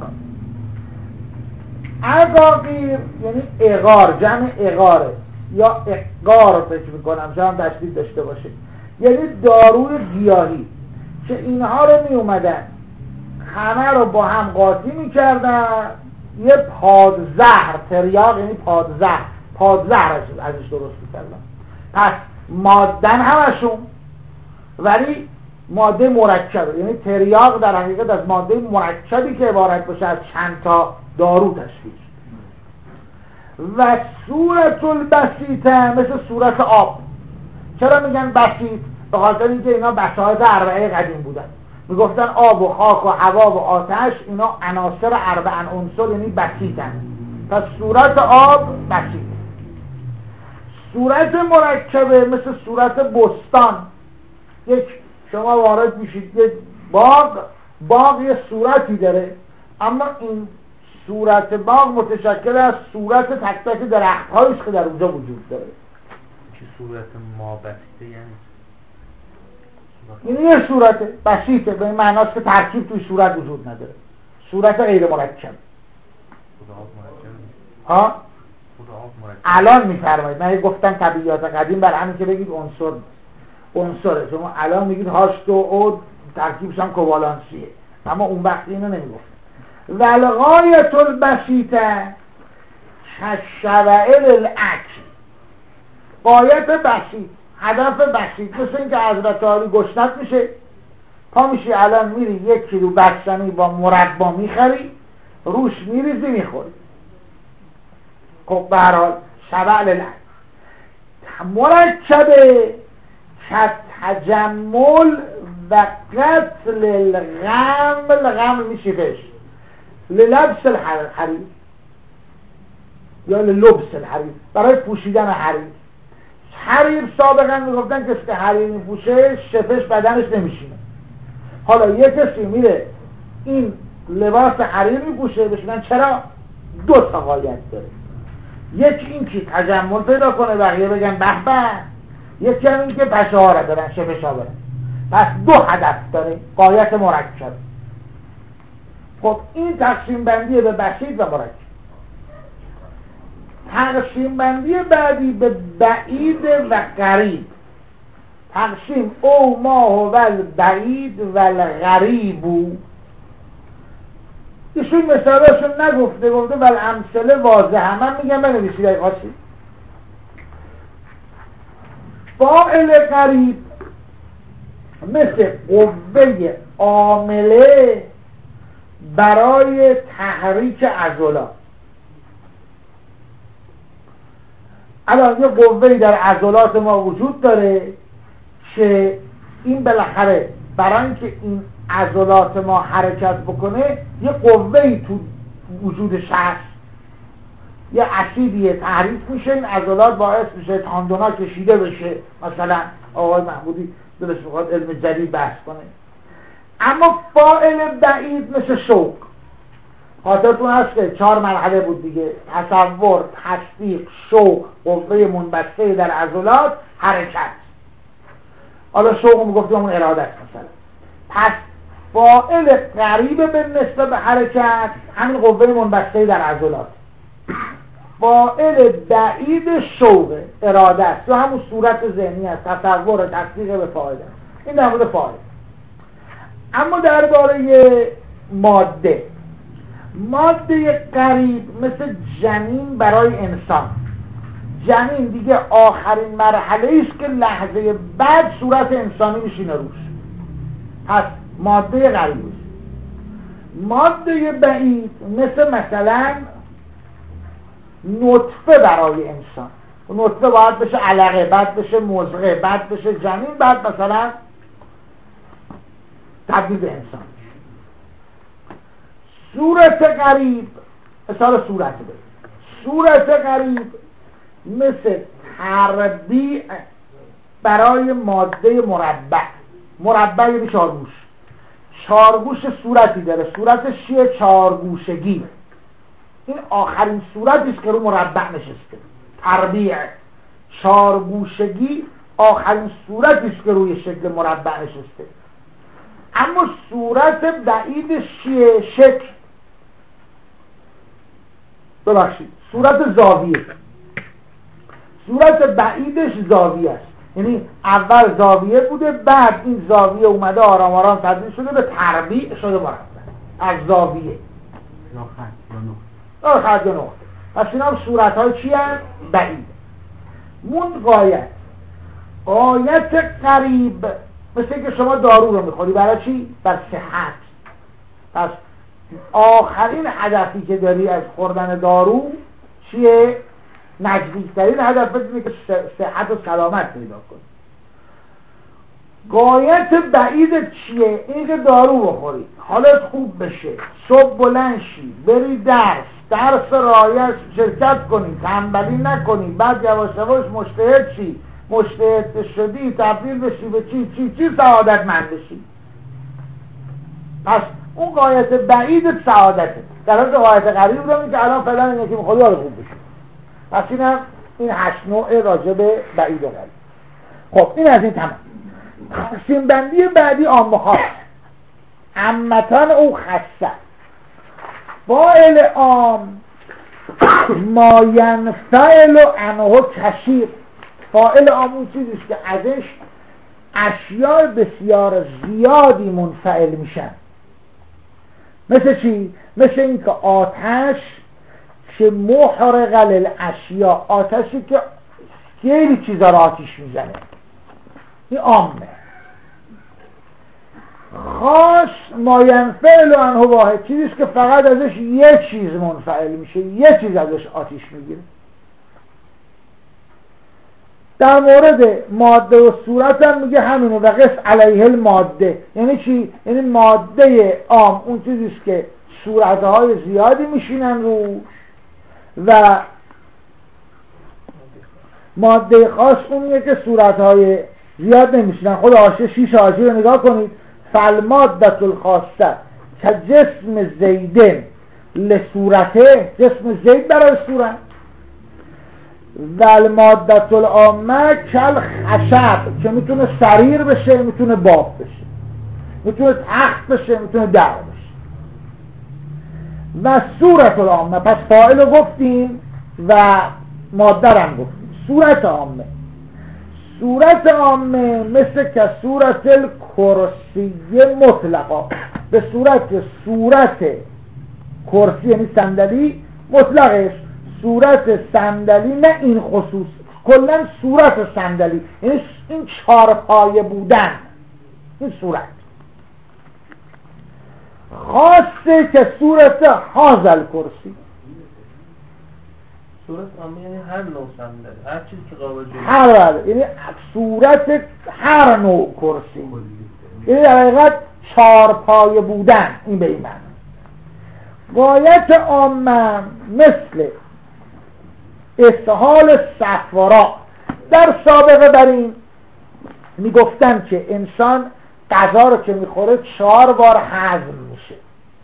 عقاقیر یعنی اغار، جمع اغاره یا اقار فکر میکنم، شاید تشدید داشته باشه، یعنی داروی گیاهی که اینها رو می اومدن همه رو با هم قاطی میکردن، یه پادزهر، تریاق یعنی پادزهر، پادزهر ازش درست میکردن. پس مادن همشون ولی ماده مرکبه، یعنی تریاق در حقیقت از ماده مرکبی که عبارت باشه از چند تا دارو تشکیل. و صورت البسیطه مثل صورت آب. چرا میگن بسیط؟ به خاطر اینکه اینا بساط اربعه قدیم بودن، میگفتن آب و خاک و هوا و آتش اینا عناصر اربعن عنصر، یعنی بسیطن. پس صورت آب بسیط. صورت مرکبه مثل صورت بستان. یک شما وارد میشید یک باغ، باغ یه صورتی داره اما این صورت باغ متشکل از صورت تک تک درخت هاییست که در اونجا وجود داره. چه صورت ما بسیطه یعنی؟ این یه صورت بسیطه به این معناست که ترکیب توی صورت وجود نداره، صورت غیر مرکب. ها؟ الان میفرمایید، من گفتم طبیعیات قدیم بر همین که بگید عنصر عنصره، شما الان میگید هاشت و او ترکیبش هم کوالانسیه، اما اون وقت اینو نمیگفت. والغایت البسیطه کالشوائل الاکل. غایت بسیط، هدف بسیط، مثل این که حضرت عالی گشنت میشه، پا میشی الان میری یک کیلو بستنی با مربا میخری، روش میریزی میخوری. خب به هر حال شوائل الاکل مرکبه کتجمل و قتل الغمل. غمل میشه بهش للبس الحریر یا للبس الحریر، برای پوشیدن حریر. حریر سابقا میگفتن کسی که حریر میپوشه شفش بدنش نمیشینه. حالا یک کسی میره این لباس حریر میپوشه، بشونن چرا؟ دو تا غایت داره. یکی این که تجمل پیدا کنه بقیه بگن به به، یکی هم این که پشه ها را برن، شفش ها برن. پس دو هدف داره غایت مرکب. خب این تقسیم بندی به بسیط و مرکب. تقسیم بندی بعدی به بعید و قریب. تقسیم او ما هو البعید و الغریب. ایشون مثالاشون نگفته، گفته ول امثله واضحه. من میگم بنویسید ای قاسی. فاعل قریب مثل قوه عامله برای تحریک عضلات. الان یه قوه‌ای در عضلات ما وجود داره که این بالاخره برای اینکه این عضلات ما حرکت بکنه یه قوه‌ای تو وجودش هست، یه اسیدی تحریک میشه، این عضلات باعث میشه تاندونا کشیده بشه. مثلا آقای محمودی دلش میخواد علم جدید بحث کنه. اما فاعل بعید مثل شوق، خاطرتون هست که چهار مرحله بود دیگه: تصور، تصدیق، شوق، قوه منبسطه در عضلات، حرکت. حالا شوق میگفتیم اون اراده است مثلا. پس فاعل قریب به نسبت به حرکت همین قوه منبسطه در عضلات. فاعل بعید شوق، اراده است، یا همون صورت ذهنی است، تصور، تصدیق به فاعل است. این در مورد فاعل. اما درباره ماده، ماده قریب مثل جنین برای انسان. جنین دیگه آخرین مرحله است که لحظه بعد صورت انسانی میشینه روش. پس ماده قریب است. ماده بعید مثل مثلا نطفه برای انسان. نطفه باید بشه علقه، بعد بشه مضغه، بعد بشه جنین، بعد مثلا تبدیل به انسان. صورت قریب، مثال صورت بید. صورت قریب مثل تربیع برای ماده مربع. مربع یعنی چارگوش. چارگوش صورتی داره، صورتش چیه؟ چارگوشگی. این آخرین صورتی است که رو مربع نشسته. تربیع، چارگوشگی آخرین صورتی است که روی شکل مربع نشسته. اما صورت بعیدش چیه؟ شکل. ببخشید، صورت زاویه. صورت بعیدش زاویه است. یعنی اول زاویه بوده، بعد این زاویه اومده آرام آرام تبدیل شده به تربیع شده مربع. از زاویه یا خط یا یا نقطه. خط یا نقطه. پس اینا هم صورت های چی هست؟ بعید. مون غایت. غایت قریب مثل که شما دارو رو میخوری. برای چی؟ بر صحت. پس آخرین هدفی که داری از خوردن دارو چیه؟ نزدیکترین هدف اینه که صحت و سلامت پیدا کنی. غایت بعید چیه؟ این که دارو بخوری، حالت خوب بشه، صبح بلند شی، بری درس، درس رایج شرکت کنی، تنبلی نکنی، بعد یواش یواش مجتهد شی، مجتهد شدی تبدیل بشی به چی چی چی سعادتمند بشی. پس اون غایت بعید سعادته، در حالی که غایت قریب رو که الان فعلا اینه که میخواد حال خوب بشه. پس اینم این هشت نوع راجع به بعید و قریب. خب این از این تمام. تقسیم بندی بعدی عام خاص. عمتان او خاصه. فاعل عام ما ینفعل عنه کثیر. فاعل عام اون چیزیست که ازش اشیاء بسیار زیادی منفعل میشن. مثل چی؟ مثل این که آتش که محرق للاشیاء، آتشی که خیلی چیزا را آتیش میزنه. این عامه. خاص ما ینفعل عنه واحد، چیزیست که فقط ازش یه چیز منفعل میشه، یه چیز ازش آتیش میگیره. در مورد ماده و صورت هم میگه همینو و قس علیه الماده. یعنی چی؟ یعنی ماده عام اون چیزیست که صورتهای زیادی میشینن روش، و ماده خاص اونیه که صورتهای زیاد نمیشینن. خود حاشیه شیش حاشیه رو نگاه کنید. فالمادة الخاصه که جسم زیدن لصورته، جسم زید برای صورت، و المادة العامه کل خشب که میتونه سریر بشه، میتونه باب بشه، میتونه تخت بشه، میتونه در بشه. و صورت العامه، پس فاعل رو گفتیم و ماده رو هم گفتیم. صورت عامه، صورت عامه مثل که صورت الکرسی مطلقا، به صورت صورت کرسی یعنی صندلی مطلقش، صورت صندلی نه این خصوص، کلا صورت صندلی یعنی این چارپایه بودن، این صورت. خاصه که صورت هازل کرسی، صورت عامه یعنی هر نوع صندلی، هر چیزی که قابل جلوه، هر یعنی صورت هر نوع کرسی، یعنی در حقیقت چارپایه بودن. این به این معنی. غایت عامه مثل استحال صفورا. در سابقه بر این میگفتن که انسان غذا رو که میخوره چهار بار هضم میشه.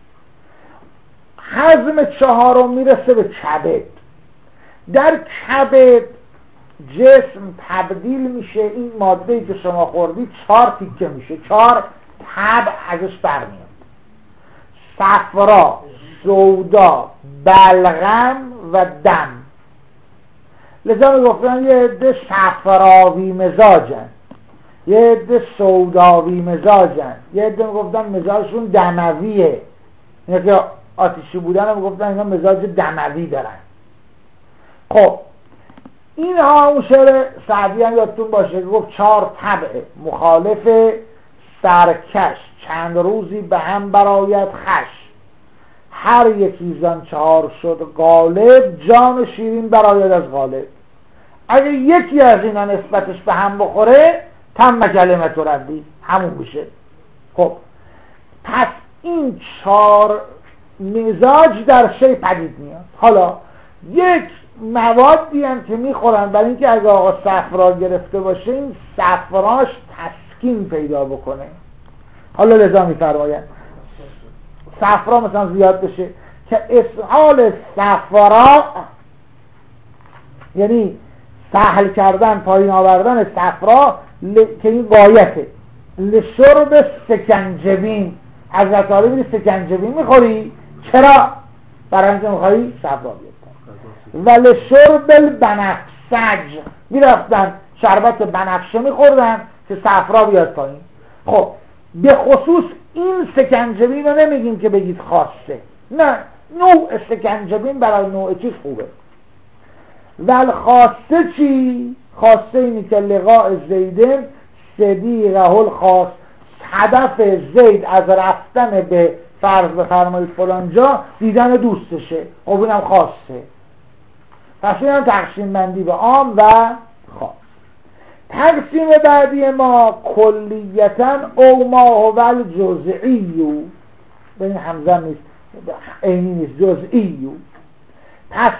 هضم چهارم میرسه به کبد. در کبد جسم تبدیل میشه، این ماده‌ای که شما خوردید چهار تیکه میشه، چهار تب ازش برمیاد: صفرا، سودا، بلغم و دم. لذا میگفتن یه عده صفراوی مزاجن، یه عده سوداوی مزاجن، یه عده میگفتن مزاجشون دمویه، اینه که آتیشی بودن هم میگفتن اینا مزاج دموی دارن. خب این ها اون شعر سعدی هم یادتون باشه که گفت چهار طبع مخالف سرکش، چند روزی به هم برآید خش، هر یکی زن چهار شد غالب، جان شیرین برآید از غالب. اگه یکی از اینا نسبتش به هم بخوره تم کلمت ربی، همون میشه. خب پس این چهار مزاج در شی پدید میاد. حالا یک موادی هم که میخورن برای اینکه اگه آقا صفرا گرفته باشه این صفراش تسکین پیدا بکنه. حالا لذا میفرماید صفرا مثلا زیاد بشه که اسهال صفرا یعنی سهل کردن، پایین آوردن صفرا ل... که این غایته. لشرب سکنجبین، حضرت علی میگه سکنجبین میخوری؟ چرا؟ برای اینکه میخوایی صفرا بیاد. و لشرب البنفسج، میرفتن شربت بنفشه میخوردن که صفرا بیاد پایین. خب به خصوص این سکنجبین رو نمیگیم که بگید خاصه، نه، نوع سکنجبین برای نوع چیز خوبه. ول خاصه چی؟ خاصه اینی که لقاء زیدن صدیقه الخاص، هدف زید از رفتن به فرض بفرمایید فلانجا دیدن دوستشه. خب اینم خاصه. پس اینم تقسیم بندی به عام و خاص. تقسیم بعدی ما کلیتاً او ما هو الجزئی، به این همزه نیست، اینی نیست، جزئی. پس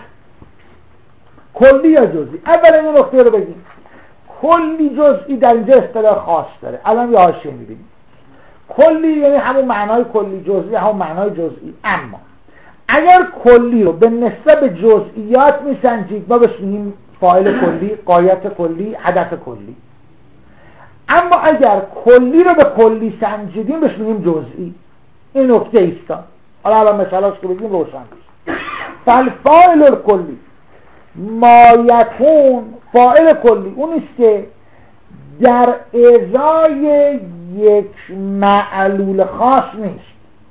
کلی یا جزئی؟ اول این نکته رو بگیم. کلی جزئی در اینجا اصطلاح خاص داره. الان یه حاشیه می‌بینیم. کلی یعنی همون معنای کلی، جزئی همون معنای جزئی. اما اگر کلی رو به نسبت جزئیات میسنجید ما بهش میگیم فاعل کلی، غایت کلی، هدف کلی. اما اگر کلی رو به کلی سنجیدیم بهش میگیم جزئی. این نکته ایستا. حالا الان مثالاش که بگیم روشن میشه. فالفاعل الکلی ما یکون، فاعل کلی اون است که در ازای یک معلول خاص نیست،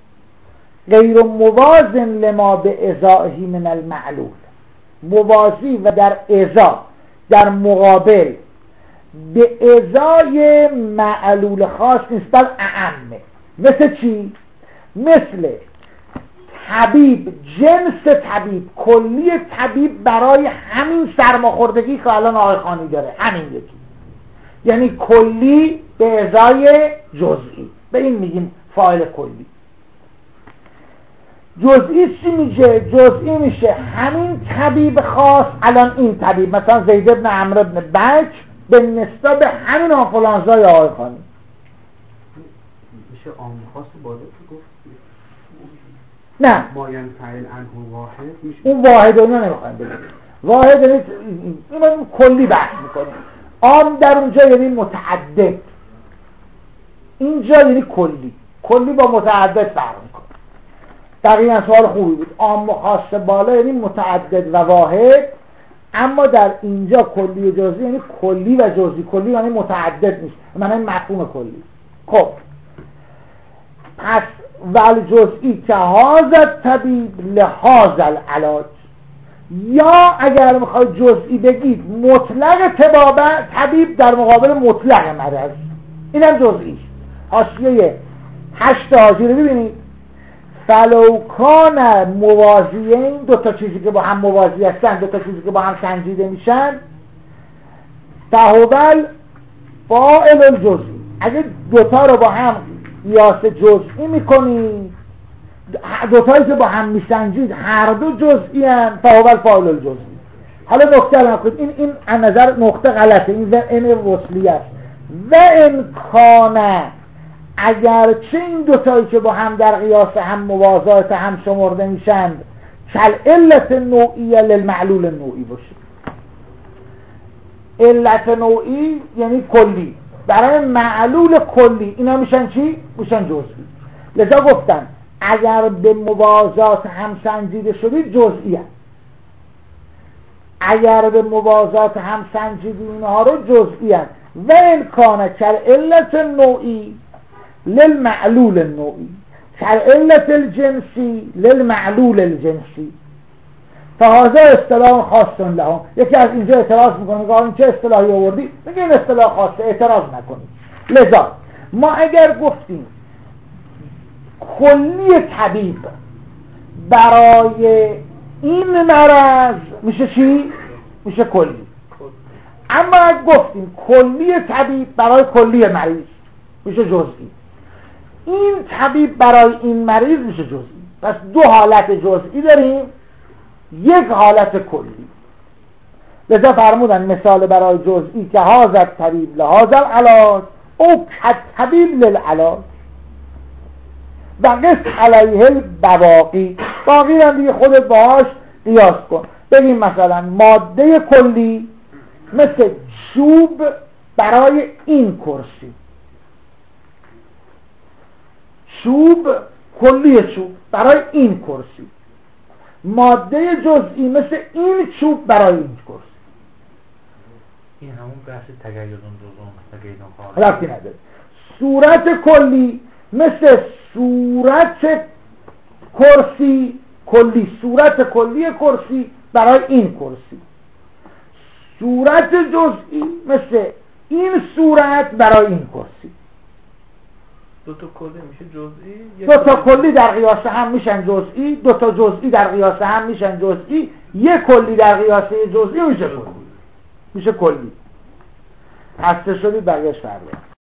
غیر موازن لما به ازائه من المعلول، موازی و در ازا، در مقابل به ازای معلول خاص نیست بل اعمه. مثل چی؟ مثل طبیب، جنس طبیب، کلی طبیب برای همین سرماخوردگی که الان آقای خانی داره، همین یکی، یعنی کلی به ازای جزئی. به این میگیم فاعل کلی. جزئی چی میشه؟ جزئی میشه همین طبیب خاص، الان این طبیب مثلا زید ابن عمرو ابن بک به نسبت به همین آنفولانزای آقای خانی. میشه عام خاص بالا که گفت نه ماین فعل انه واحد میشه. اون واحد رو نمیخوایم بگیم. واحد یعنی این کلی بحث میکنیم. عام در اونجا یعنی متعدد، اینجا یعنی کلی. کلی با متعدد فرق میکنه. دقیقا سوال خوبی بود. عام و خاص بالا یعنی متعدد و واحد، اما در اینجا کلی و جزئی یعنی کلی و جزئی. کلی یعنی متعدد نیست، معنی مفهوم کلی. خب پس ول جزئی که هازد طبیب لحاظ العلاج، یا اگر میخوای جزئی بگید مطلق طبابه طبیب در مقابل مطلق مرض، اینم جزئی است. حاشیه هشت حاجی رو ببینید. فلو کان موازیین، دو تا چیزی که با هم موازی هستن، دو تا چیزی که با هم سنجیده میشن، فهول فاعل الجزئی. اگه دوتا رو با هم قیاس جزئی میکنی، دوتایی که با هم میسنجید هر دو جزئی ان، فهول فاعل الجزئی. حالا نکته الان کنید، این این از نظر نقطه غلطه، این این وصلیه است. و امکانه، اگرچه این دوتایی که با هم در قیاس هم موازات هم شمرده میشن کل علت نوعیه للمعلول نوعی باشه. علت نوعی یعنی کلی، برای معلول کلی اینا میشن چی؟ میشن جزئی. لذا گفتن اگر به موازات هم سنجیده شدید جزئی هست. اگر به موازات هم سنجیدی اینها رو جزئی هست. و امکانه کل علت نوعی للمعلول النوعی كالعلة الجنسی للمعلول الجنسی. فهذا اصطلاح خاص لهم. یکی از اینجا اعتراض میکنه، میگه این چه اصطلاحی آوردی؟ میگه این اصطلاح خاصه، اعتراض نکنید. لذا ما اگر گفتیم کلی طبیب برای این مرض میشه چی؟ میشه کلی. اما اگر گفتیم کلی طبیب برای کلی مریض میشه جزئی. این طبیب برای این مریض میشه جزئی. پس دو حالت جزئی داریم، یک حالت کلی. لذا فرمودن مثال برای جزئی که هذا طبیب لهذا العلاج او طبیب للعلاج و قس علیه البواقی. باقی هم دیگه خودت باهاش قیاس کن. بگیم مثلا ماده کلی مثل چوب برای این کرسی، چوب کلی چوب برای این کرسی. ماده جزئی مثل این چوب برای این کرسی. این همون بحث تگیدون دوزون تگیدون خواهد رفتی نداره. صورت کلی مثل صورت کرسی کلی، صورت کلی کرسی برای این کرسی. صورت جزئی مثل این صورت برای این کرسی. دو تا کلی میشه جزئی، دو تا کلی در قیاس هم میشن جزئی، دو تا جزئی در قیاس هم میشن جزئی، یک کلی در قیاس جزئی میشه کلی. میشه کلی. هسته شدید بقیهش فرده.